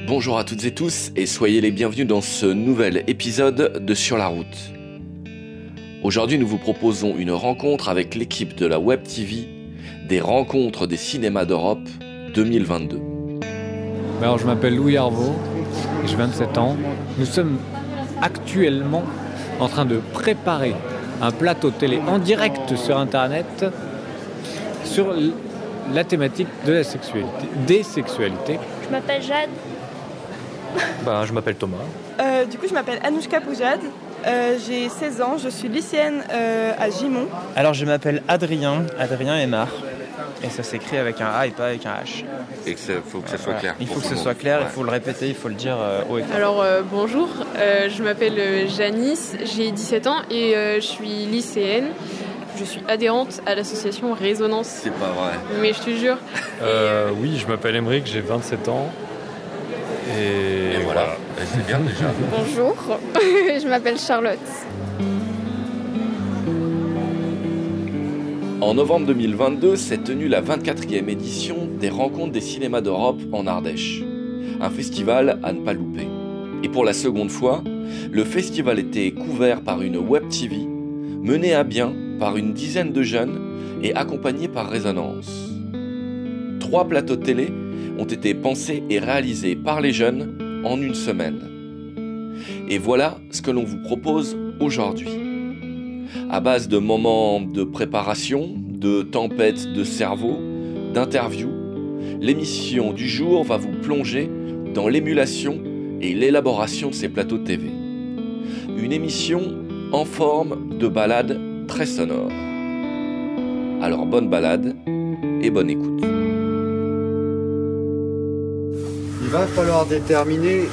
Bonjour à toutes et tous et soyez les bienvenus dans ce nouvel épisode de Sur la route. Aujourd'hui, nous vous proposons une rencontre avec l'équipe de la Web TV des Rencontres des cinémas d'Europe 2022. Alors, je m'appelle Louis Arvaux, j'ai 27 ans. Nous sommes actuellement en train de préparer un plateau télé en direct sur Internet sur la thématique de la sexualité, des sexualités. Je m'appelle Jade. Je m'appelle Thomas. Du coup, je m'appelle Anouchka Poujade. J'ai 16 ans, je suis lycéenne à Gimont. Alors, je m'appelle Adrien Aymar. Et ça s'écrit avec un A et pas avec un H. Et il faut que ça soit clair. Il faut que ce soit clair, il faut le répéter, il faut le dire haut et fort. Alors bonjour, je m'appelle Janice, j'ai 17 ans et je suis lycéenne. Je suis adhérente à l'association Résonance. C'est pas vrai. Mais je te jure. Oui, je m'appelle Emeric, j'ai 27 ans. Et voilà. C'est bien déjà. Bonjour, je m'appelle Charlotte. En novembre 2022 s'est tenue la 24e édition des Rencontres des cinémas d'Europe en Ardèche. Un festival à ne pas louper. Et pour la seconde fois, le festival était couvert par une Web TV, menée à bien par une dizaine de jeunes et accompagné par Résonance. 3 plateaux de télé ont été pensés et réalisés par les jeunes en une semaine. Et voilà ce que l'on vous propose aujourd'hui. À base de moments de préparation, de tempêtes de cerveau, d'interviews, l'émission du jour va vous plonger dans l'émulation et l'élaboration de ces plateaux de TV. Une émission en forme de balade très sonore. Alors bonne balade et bonne écoute. Il va falloir déterminer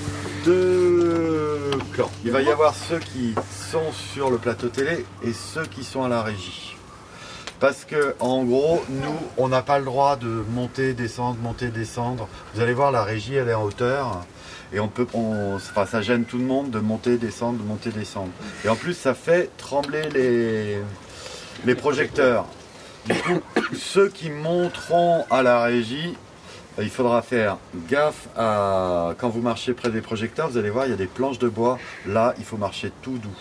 2 clans. Il va y avoir ceux qui sont sur le plateau télé et ceux qui sont à la régie. Parce que en gros, nous, on n'a pas le droit de monter, descendre. Vous allez voir, la régie, elle est en hauteur. Et ça gêne tout le monde de monter, descendre. Et en plus, ça fait trembler les projecteurs. Du coup, ceux qui monteront à la régie, il faudra faire gaffe à quand vous marchez près des projecteurs, vous allez voir, il y a des planches de bois. Là, il faut marcher tout doux.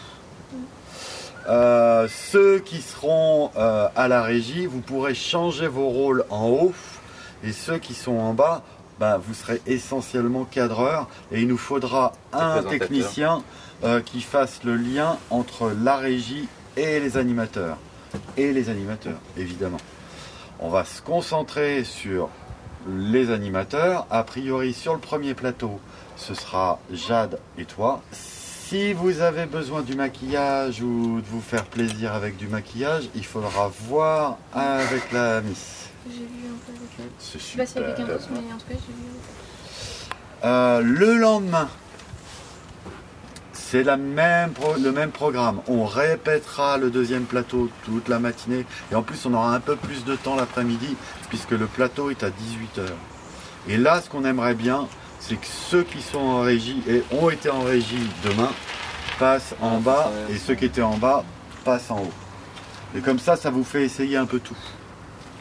Ceux qui seront à la régie, vous pourrez changer vos rôles en haut. Et ceux qui sont en bas, vous serez essentiellement cadreurs. Et il nous faudra un technicien qui fasse le lien entre la régie et les animateurs. Évidemment. On va se concentrer sur les animateurs. A priori, sur le premier plateau, ce sera Jade et toi. Si vous avez besoin du maquillage ou de vous faire plaisir avec du maquillage, il faudra voir avec la Miss. J'ai vu un peu avec elle. C'est Je sais pas si super. avec un autre, mais en tout cas, j'ai vu. Le lendemain, c'est le même programme. On répétera le deuxième plateau toute la matinée. Et en plus, on aura un peu plus de temps l'après-midi, puisque le plateau est à 18h. Et là, ce qu'on aimerait bien, c'est que ceux qui sont en régie et ont été en régie demain passent en bas, et ceux qui étaient en bas passent en haut. Et comme ça, ça vous fait essayer un peu tout. Ok ?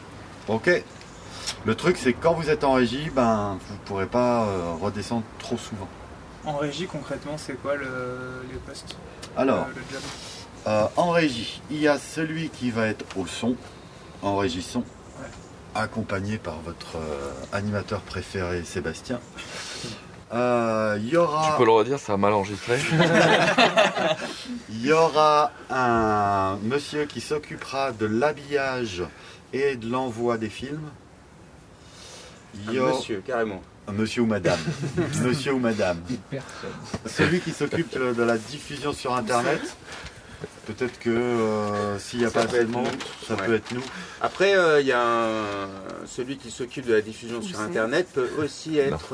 Le truc, c'est que quand vous êtes en régie, vous ne pourrez pas redescendre trop souvent. En régie, concrètement, c'est quoi les postes? Alors, le job en régie, il y a celui qui va être au son, en régie son, accompagné par votre animateur préféré, Sébastien. Il y aura... Tu peux le redire, ça a mal enregistré. Il y aura un monsieur qui s'occupera de l'habillage et de l'envoi des films. Monsieur, carrément. Monsieur ou madame. Monsieur ou madame. Personne. Celui qui s'occupe de la diffusion sur Internet. Peut-être que s'il n'y a pas assez de monde, ça peut être nous. Après, il y a celui qui s'occupe de la diffusion sur Internet peut aussi être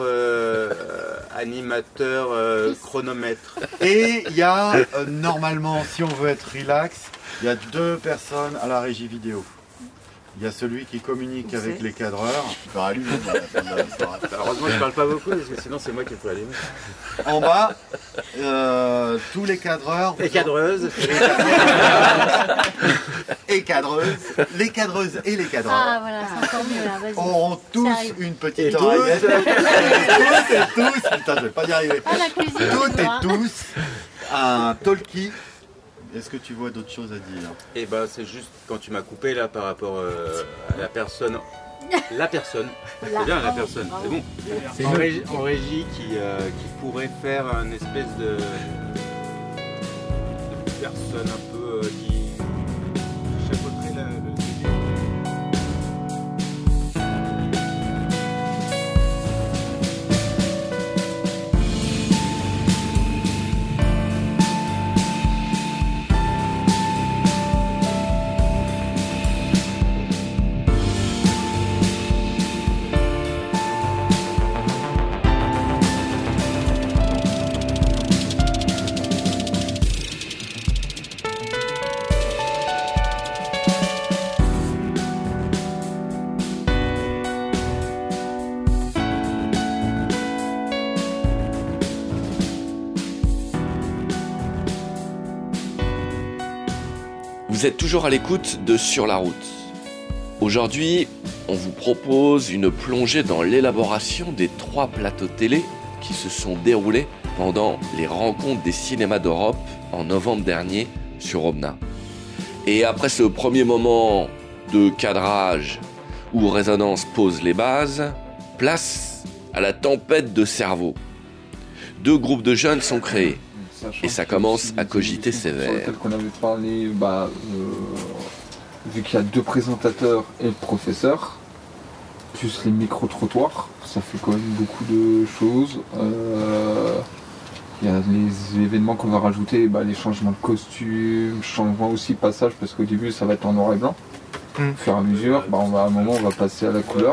animateur chronomètre. Et il y a, normalement, si on veut être relax, il y a 2 personnes à la régie vidéo. Il y a celui qui communique avec les cadreurs. Heureusement, je parle pas beaucoup, parce que sinon c'est moi qui peux aller. En bas, tous les cadreurs. Les cadreuses. et cadreuses, les cadreuses et les cadreurs. Ah voilà, c'est encore mieux là, vas-y. Auront tous Sérieux. une petite oreillette. Toutes et tous, putain, je vais pas y arriver. Ah, la cuisine, Toutes et toi. tous un talkie. Est-ce que tu vois d'autres choses à dire? Et bah c'est juste quand tu m'as coupé là par rapport à la personne. La personne. C'est bien la personne, c'est bon. C'est En régie qui pourrait faire une espèce de personne un peu qui chapeauterait le sujet. Vous êtes toujours à l'écoute de Sur la route. Aujourd'hui, on vous propose une plongée dans l'élaboration des 3 plateaux télé qui se sont déroulés pendant les rencontres des cinémas d'Europe en novembre dernier sur Omna. Et après ce premier moment de cadrage où Résonance pose les bases, place à la tempête de cerveau. 2 groupes de jeunes sont créés. Et ça commence à cogiter sévère. Tel qu'on avait parlé, vu qu'il y a 2 présentateurs et le professeur, plus les micro-trottoirs, ça fait quand même beaucoup de choses. Il y a les événements qu'on va rajouter, les changements de costumes, changement aussi passage, parce qu'au début ça va être en noir et blanc. Au fur et à mesure, à un moment on va passer à la couleur.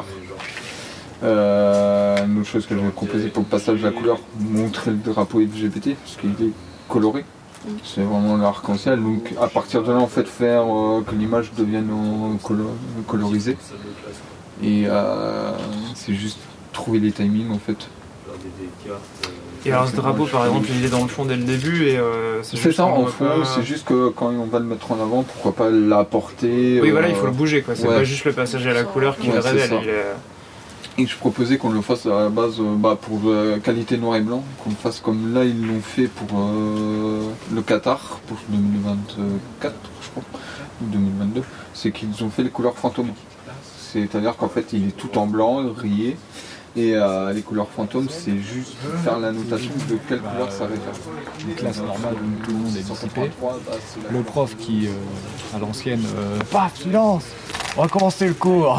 Une autre chose que je vais proposer pour le passage de la couleur, montrer le drapeau LGBT, parce qu'il est coloré. C'est vraiment l'arc-en-ciel. Donc à partir de là, en fait, faire que l'image devienne colorisée. Et c'est juste trouver les timings, en fait. Et alors ce drapeau, par exemple, il est dans le fond dès le début et c'est ça, en fond, c'est juste que quand on va le mettre en avant, pourquoi pas l'apporter. Oui, voilà, il faut le bouger, quoi. C'est pas juste le passage à la couleur qui le révèle. Et je proposais qu'on le fasse à la base pour qualité noir et blanc, qu'on le fasse comme là ils l'ont fait pour le Qatar, pour 2024 je crois, ou 2022, c'est qu'ils ont fait les couleurs fantômes. C'est-à-dire qu'en fait il est tout en blanc, rayé, et les couleurs fantômes c'est juste faire la notation de quelle couleur ça réfère. Une classe normale où tout le monde est dissipé. Le prof qui, à l'ancienne, paf, silence, on va commencer le cours.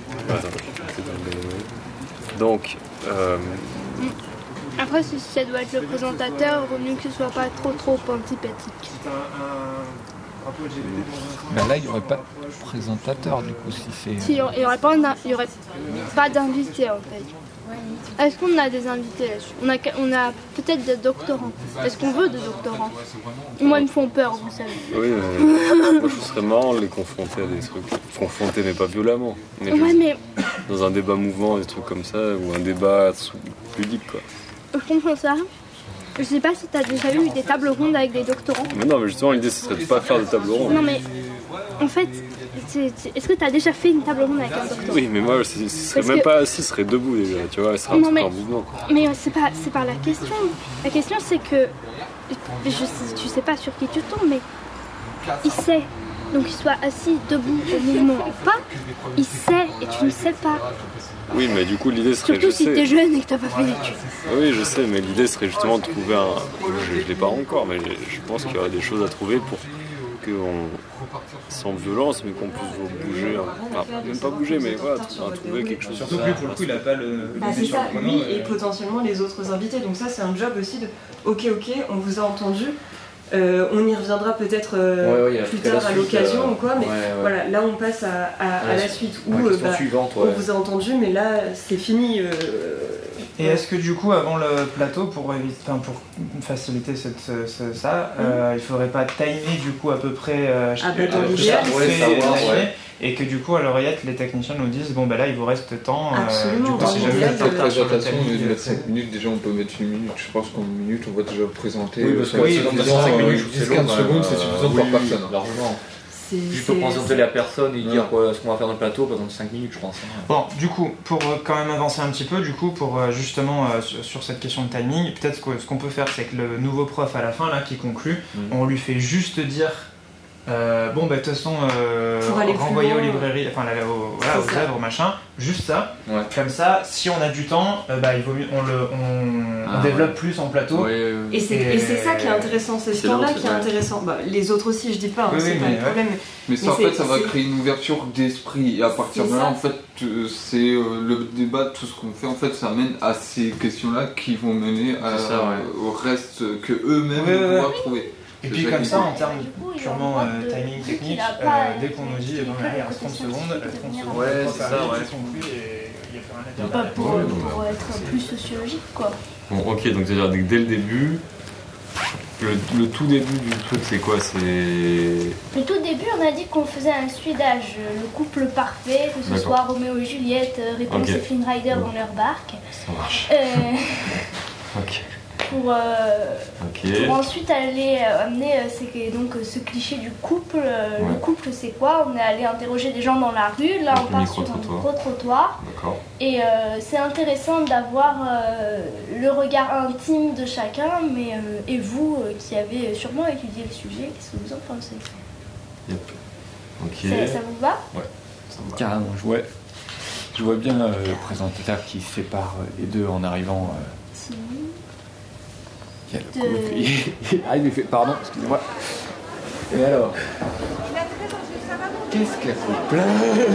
Donc, Après, si ça doit être le présentateur, il vaut mieux que ce soit pas trop antipathique. Là, il n'y aurait pas de présentateur, du coup, si c'est... Si, il n'y aurait pas d'invité, en fait. Est-ce qu'on a des invités là-dessus? On a peut-être des doctorants. Est-ce qu'on veut des doctorants? Moi, ils me font peur, vous savez. oui, mais moi, je serais marrant de les confronter à des trucs. Confronter, mais pas violemment. Mais dans un débat mouvant, des trucs comme ça, ou un débat ludique, quoi. Je comprends ça. Je sais pas si tu as déjà eu des tables rondes avec des doctorants. Mais non, mais justement, l'idée, ce serait de pas faire de table ronde. Non, mais en fait, est-ce que tu as déjà fait une table ronde avec un doctorant? Oui, mais moi, ce serait même pas assis, ce serait debout déjà, tu vois, ce serait un truc en mouvement, quoi. Mais c'est pas la question. La question, c'est que tu sais pas sur qui tu tombes, mais il sait. Donc qu'il soit assis, debout, au mouvement ou pas, il sait et tu ne sais pas. Oui, mais du coup, l'idée serait... Surtout si t'es jeune et que t'as pas fait d'études. Oui, je sais, mais l'idée serait justement de trouver un... Je l'ai pas encore, mais je pense qu'il y aura des choses à trouver pour qu'on... sans violence, mais qu'on puisse bouger... Enfin, même pas bouger, mais voilà, trouver quelque chose... Surtout que lui, pour le coup, il a pas le... c'est ça, lui et potentiellement les autres invités. Donc ça, c'est un job aussi de... Ok, on vous a entendu. On y reviendra peut-être plus tard à l'occasion ou quoi, mais voilà, là on passe à la suite où on vous a entendu, mais là c'est fini. Et est-ce que du coup, avant le plateau, pour faciliter il faudrait pas timer du coup à peu près et que du coup à l'oreillette les techniciens nous disent là il vous reste temps. Absolument. Si jamais on fait la présentation, au lieu de mettre 5 minutes, déjà on peut mettre 1 minute. Je pense qu'en 1 minute on va déjà présenter. Oui, parce que 5 minutes, 10-15 secondes c'est suffisant pour personne. Largement. Juste pour présenter la personne et dire ce qu'on va faire dans le plateau pendant 5 minutes, je pense. Bon, du coup, pour quand même avancer un petit peu, pour justement sur cette question de timing, peut-être ce qu'on peut faire, c'est que le nouveau prof à la fin, là, qui conclut, on lui fait juste dire bon, bah de toute façon, renvoyer aux librairies, enfin aux œuvres, machin, juste ça. Ouais. Comme ça, si on a du temps, il vaut mieux, on développe plus en plateau. Et c'est ça qui est intéressant, c'est ce temps-là qui est intéressant. Bah, les autres aussi, je dis pas, c'est pas le problème. Mais ça, en fait, ça va créer une ouverture d'esprit. Et à partir de là, en fait, c'est le débat, tout ce qu'on fait, en fait, ça mène à ces questions-là qui vont mener au reste que eux-mêmes vont pouvoir trouver. Et puis comme ça, en termes purement timing technique, dès qu'on nous dit il reste 30 secondes, c'est ça, il y a plus rien à dire. Pour être plus sociologique, quoi. Bon, ok, donc c'est-à-dire que dès le début, le tout début du truc, c'est quoi? Le tout début, on a dit qu'on faisait un suidage, le couple parfait, que ce soit Roméo et Juliette, Réponse et Flynn Rider dans leur barque. Ça marche. Ok. Pour ensuite aller amener donc ce cliché du couple. Le couple, c'est quoi? On est allé interroger des gens dans la rue, là on part sur un micro-trottoir. Et c'est intéressant d'avoir le regard intime de chacun, mais et vous qui avez sûrement étudié le sujet, qu'est-ce que vous en pensez? Ça vous va? Ouais, ça me va. Carrément, je vois bien le présentateur qui sépare les deux en arrivant. Il me fait pardon, excusez-moi. Et alors, qu'est-ce qu'elle fout plein?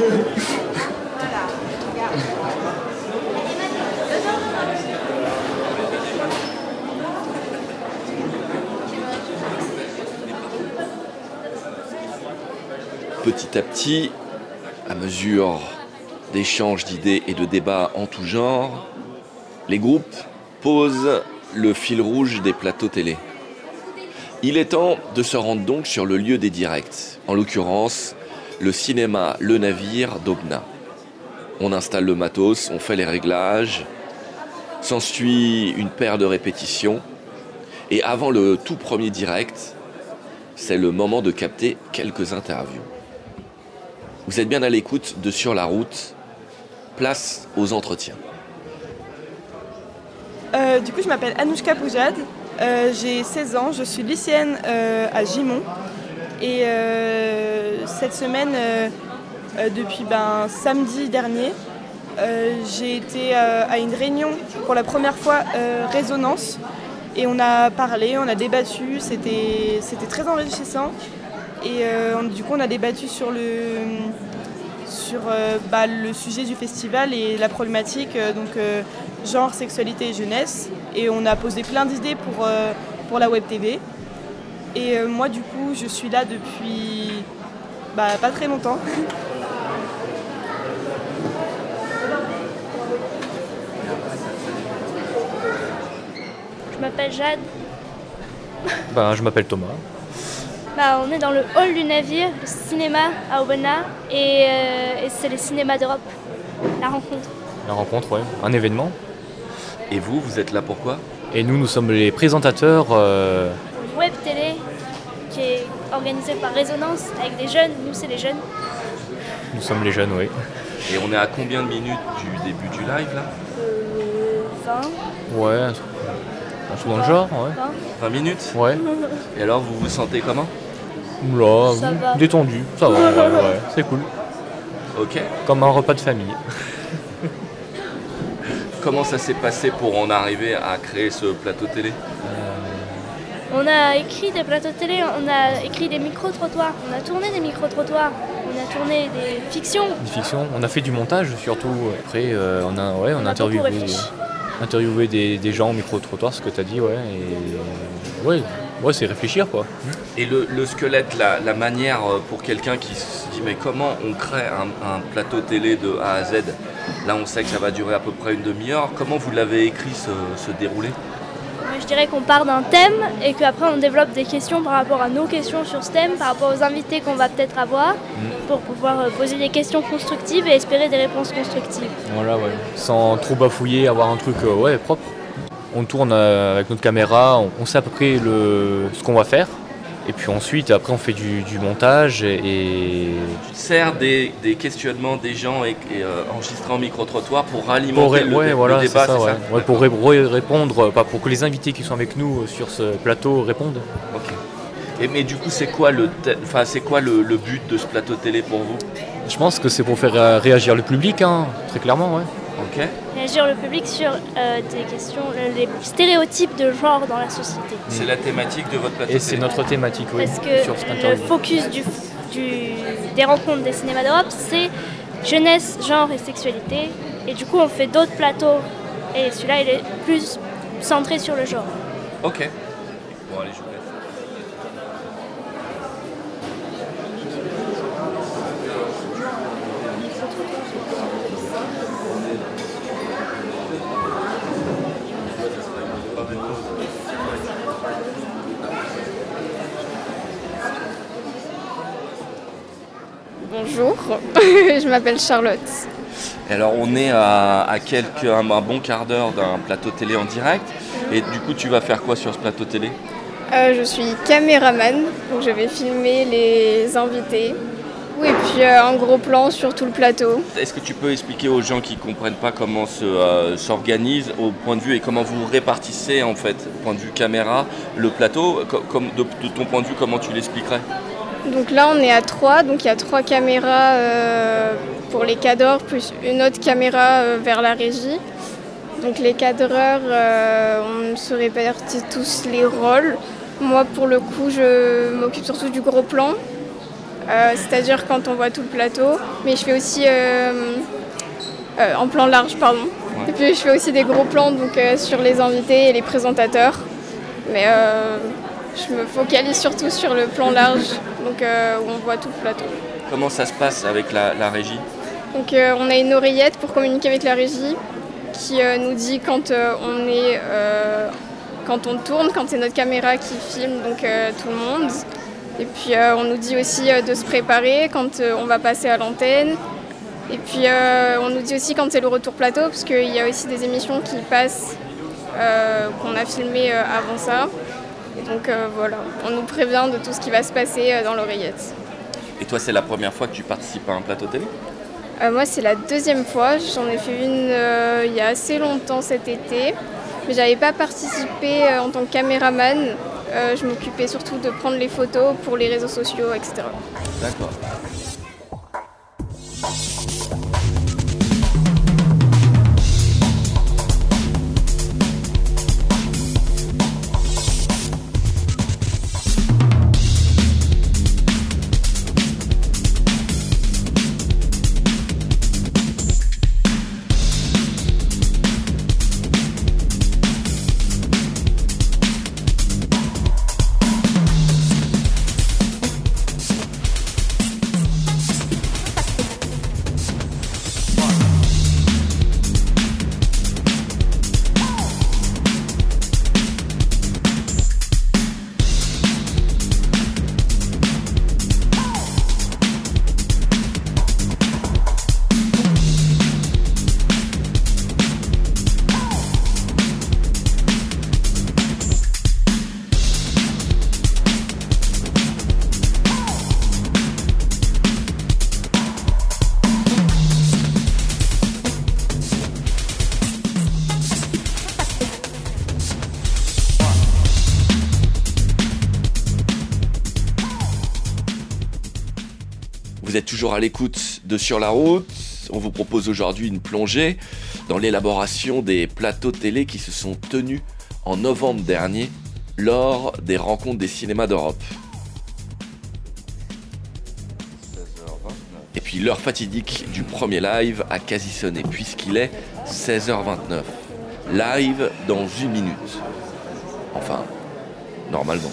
Petit à petit, à mesure d'échanges d'idées et de débats en tout genre, les groupes posent le fil rouge des plateaux télé. Il est temps de se rendre donc sur le lieu des directs, en l'occurrence le cinéma Le Navire d'Aubenas. On installe le matos, on fait les réglages, s'ensuit une paire de répétitions, et avant le tout premier direct, c'est le moment de capter quelques interviews. Vous êtes bien à l'écoute de Sur la route, place aux entretiens. Du coup, je m'appelle Anouchka Poujade, j'ai 16 ans, je suis lycéenne à Gimont. Et cette semaine, depuis samedi dernier, j'ai été à une réunion pour la première fois Résonance. Et on a parlé, on a débattu, c'était très enrichissant. Et du coup, on a débattu sur le sujet du festival et la problématique, genre, sexualité et jeunesse. Et on a posé plein d'idées pour la web TV. Et moi, du coup, je suis là depuis pas très longtemps. Je m'appelle Jade. Je m'appelle Thomas. On est dans le hall du navire, le cinéma à Aubenas, et c'est le cinéma d'Europe, la rencontre. La rencontre, ouais, un événement. Et vous êtes là pourquoi? Et nous sommes les présentateurs. Une web télé qui est organisée par Résonance avec des jeunes, nous c'est les jeunes. Nous sommes les jeunes, oui. Et on est à combien de minutes du début du live là? 20. Ouais, un truc dans le genre, ouais. 20 minutes? Ouais. Et alors vous vous sentez comment? Là, détendu, ça va, ouais, c'est cool. Ok. Comme un repas de famille. Comment ça s'est passé pour en arriver à créer ce plateau télé? On a écrit des plateaux télé, on a écrit des micro-trottoirs, on a tourné des micro-trottoirs, on a tourné des fictions. Des fictions, on a fait du montage surtout. Après, on a interviewé des gens au micro-trottoir, ce que tu as dit, ouais. Et ouais, c'est réfléchir, quoi. Et le squelette, la manière pour quelqu'un qui se dit mais comment on crée un plateau télé de A à Z? Là, on sait que ça va durer à peu près une demi-heure. Comment vous l'avez écrit ce déroulé? Je dirais qu'on part d'un thème et qu'après on développe des questions par rapport à nos questions sur ce thème, par rapport aux invités qu'on va peut-être avoir, pour pouvoir poser des questions constructives et espérer des réponses constructives. Voilà, ouais. Sans trop bafouiller, avoir un truc propre. On tourne avec notre caméra, on sait à peu près ce qu'on va faire. Et puis ensuite, après, on fait du montage et... Tu te sers des questionnements des gens et enregistrés en micro-trottoir pour alimenter le débat, c'est ça ouais, pour répondre, pour que les invités qui sont avec nous sur ce plateau répondent. Ok. Mais du coup, c'est quoi le but de ce plateau télé pour vous ? Je pense que c'est pour faire réagir le public, très clairement, ouais. Ok. Réagir le public sur des questions, les stéréotypes de genre dans la société. C'est la thématique de votre plateau télé. Et c'est notre thématique, oui. Parce que le focus des rencontres des cinémas d'Europe, c'est jeunesse, genre et sexualité. Et du coup, on fait d'autres plateaux. Et celui-là, il est plus centré sur le genre. Ok. Bon, allez, je vous laisse. Bonjour, je m'appelle Charlotte. Et alors on est à un bon quart d'heure d'un plateau télé en direct. Et du coup tu vas faire quoi sur ce plateau télé ? Je suis caméraman, donc je vais filmer les invités. Oui, et puis un gros plan sur tout le plateau. Est-ce que tu peux expliquer aux gens qui ne comprennent pas comment s'organise au point de vue et comment vous répartissez en fait, au point de vue caméra, le plateau, de ton point de vue, comment tu l'expliquerais ? Donc là on est à 3, donc il y a 3 caméras pour les cadreurs, plus une autre caméra vers la régie. Donc les cadreurs, on se répartit tous les rôles. Moi pour le coup je m'occupe surtout du gros plan, c'est-à-dire quand on voit tout le plateau, mais je fais aussi en plan large, pardon. Ouais. Et puis je fais aussi des gros plans donc, sur les invités et les présentateurs. Mais je me focalise surtout sur le plan large, donc où on voit tout le plateau. Comment ça se passe avec la régie ? Donc on a une oreillette pour communiquer avec la régie qui nous dit quand on tourne, quand c'est notre caméra qui filme donc tout le monde. Et puis on nous dit aussi de se préparer quand on va passer à l'antenne. Et puis on nous dit aussi quand c'est le retour plateau, parce qu'il y a aussi des émissions qui passent qu'on a filmées avant ça. Et donc voilà, on nous prévient de tout ce qui va se passer dans l'oreillette. Et toi, c'est la première fois que tu participes à un plateau télé ? Moi, c'est la deuxième fois. J'en ai fait une il y a assez longtemps cet été. Mais j'avais pas participé en tant que caméraman. Je m'occupais surtout de prendre les photos pour les réseaux sociaux, etc. D'accord. Vous êtes toujours à l'écoute de Sur la route. On vous propose aujourd'hui une plongée dans l'élaboration des plateaux télé qui se sont tenus en novembre dernier lors des rencontres des cinémas d'Europe. Et puis l'heure fatidique du premier live a quasi sonné puisqu'il est 16h29. Live dans 1 minute. Enfin, normalement.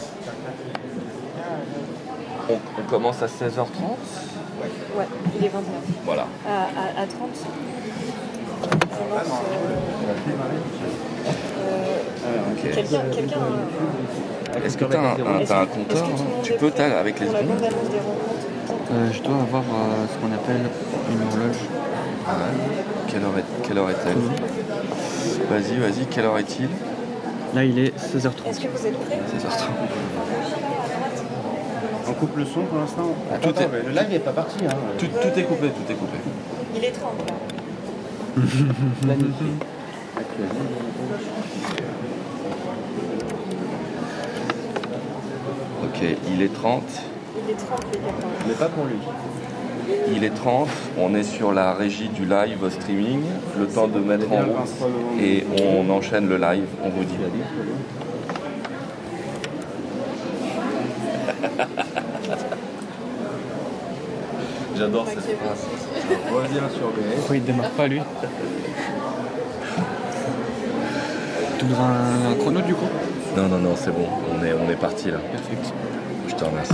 On commence à 16h30 ? Ouais, il est 29. Voilà. À 30. Okay. Quelqu'un Est-ce que tu as un compteur Tu peux, avec les secondes je dois avoir ce qu'on appelle une horloge. Ah ouais. Quelle heure est-elle ? Vas-y, quelle heure est-il ? Là, il est 16h30. Est-ce que vous êtes prêts ? 16h30. On coupe le son pour l'instant. Tout est- Le live n'est pas parti. Hein. Tout est coupé, tout est coupé. Il est 30 là. Ok, il est 30. Il est 30 les gars. Mais pas pour lui. Il est 30, on est sur la régie du live streaming, le temps de mettre en route et on enchaîne le live, on vous dit. J'adore cette phrase. Reviens sur BS. Pourquoi il démarre pas lui? Tu voudrais un chrono du coup? Non, c'est bon, on est parti là. Perfect. Je te remercie.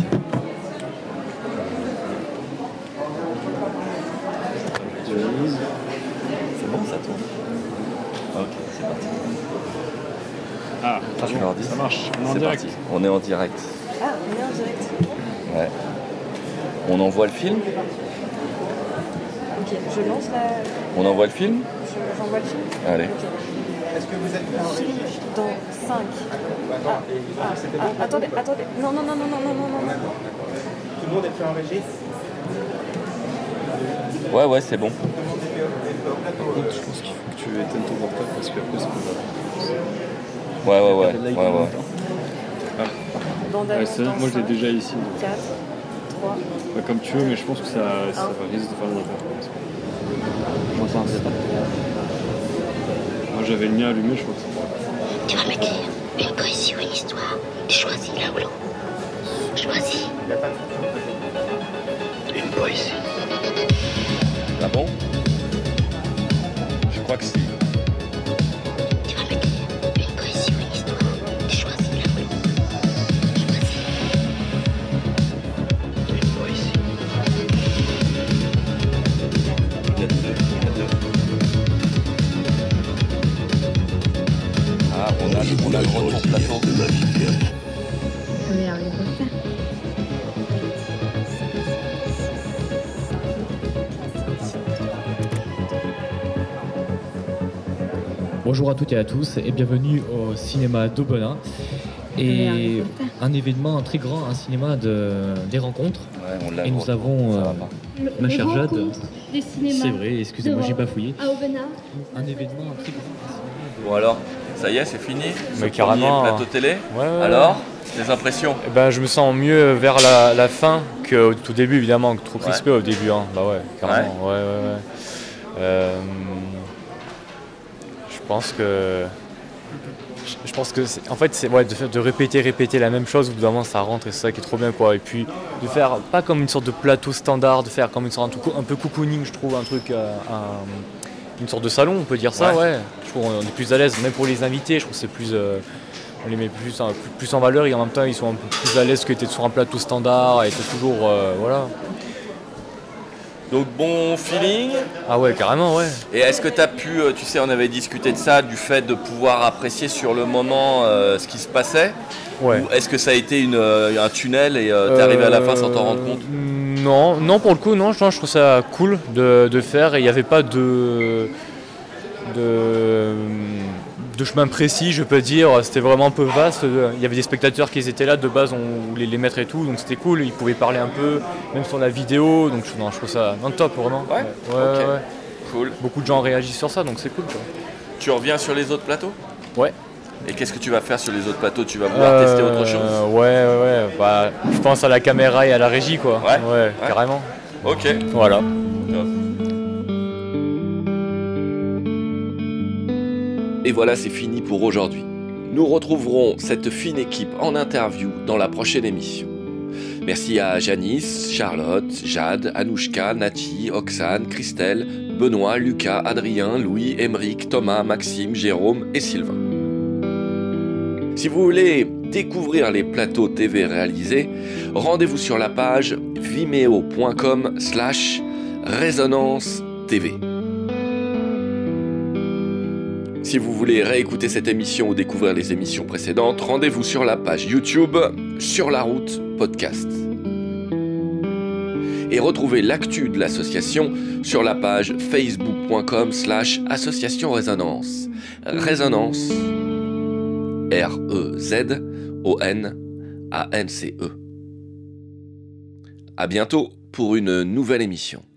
C'est bon, ça tourne. Ok, c'est parti. Ah, Tu leur dis ça marche, on est en C'est direct. parti. On est en direct. Ah, on est en direct. Ouais. On envoie le film Ok, je lance la. On envoie le film J'envoie le film. Allez. Ok. Est-ce que vous êtes Film dans 5. Attendez. Non. Tout le monde est fait en régie. Ouais, c'est bon. Par contre, je pense qu'il faut que tu éteignes ton portable parce qu'après c'est pas grave. Ouais. Ouais, c'est vrai, moi je l'ai déjà ici. Donc. 4, 3. Bah, comme tu veux, mais je pense que ça va risque de faire une interférence. J'entends ça. Moi j'avais le mien allumé, je crois que c'est pas. Tu vas m'écrire une poésie ou une histoire. Choisis l'un ou l'autre. Choisis. Une poésie. Ah bon? Je crois que si. Tu vas m'écrire une poésie ou une histoire. Choisis l'un ou l'autre. Choisis. Une poésie. Il y a deux. Ah, on a le retour plateau. On est arrivé pour le faire. Bonjour à toutes et à tous et bienvenue au cinéma d'Aubenas. Et un événement très grand, un cinéma des rencontres. Ouais, on l'a. Et nous avons ma chère Jade. Des cinémas. C'est vrai, excusez-moi, j'ai bafouillé. À Aubenas. Un événement très grand. Bon alors, ça y est, c'est fini. Mais Ce carrément. premier plateau télé. Ouais. Alors, tes impressions? Eh ben, je me sens mieux vers la fin qu'au tout début, évidemment, trop crispé au début. Hein. Bah ouais, carrément. Ouais. Je pense que en fait c'est de répéter la même chose, au bout d'un moment ça rentre et c'est ça qui est trop bien quoi. Et puis de faire pas comme une sorte de plateau standard, de faire comme une sorte un peu cocooning, je trouve, un truc une sorte de salon, on peut dire ça. Ouais. Je trouve on est plus à l'aise, même pour les invités, je trouve que c'est plus on les met plus en valeur et en même temps ils sont un peu plus à l'aise que d'être sur un plateau standard et t'es toujours voilà. Donc bon feeling. Ah ouais, carrément, ouais. Et est-ce que tu as pu, tu sais, on avait discuté de ça, du fait de pouvoir apprécier sur le moment ce qui se passait? Ouais. Ou est-ce que ça a été un tunnel et t'es arrivé à la fin sans t'en rendre compte? Non, pour le coup, non. Je trouve ça cool de faire et il n'y avait pas de chemin précis, je peux dire. C'était vraiment un peu vaste. Il y avait des spectateurs qui étaient là de base, on voulait les mettre et tout, donc c'était cool. Ils pouvaient parler un peu, même sur la vidéo. Donc je trouve ça top vraiment. Ouais. Cool. Beaucoup de gens réagissent sur ça, donc c'est cool. Quoi. Tu reviens sur les autres plateaux? Ouais. Et qu'est-ce que tu vas faire sur les autres plateaux? Tu vas vouloir tester autre chose? Ouais. Bah, je pense à la caméra et à la régie, quoi. Ouais. Carrément. Ok. Voilà. Et voilà, c'est fini pour aujourd'hui. Nous retrouverons cette fine équipe en interview dans la prochaine émission. Merci à Janice, Charlotte, Jade, Anouchka, Nati, Oxane, Christelle, Benoît, Lucas, Adrien, Louis, Émeric, Thomas, Maxime, Jérôme et Sylvain. Si vous voulez découvrir les plateaux TV réalisés, rendez-vous sur la page vimeo.com/Résonance TV. Si vous voulez réécouter cette émission ou découvrir les émissions précédentes, rendez-vous sur la page YouTube Sur la route podcast. Et retrouvez l'actu de l'association sur la page facebook.com/association Résonance. Résonance, REZONANCE. À bientôt pour une nouvelle émission.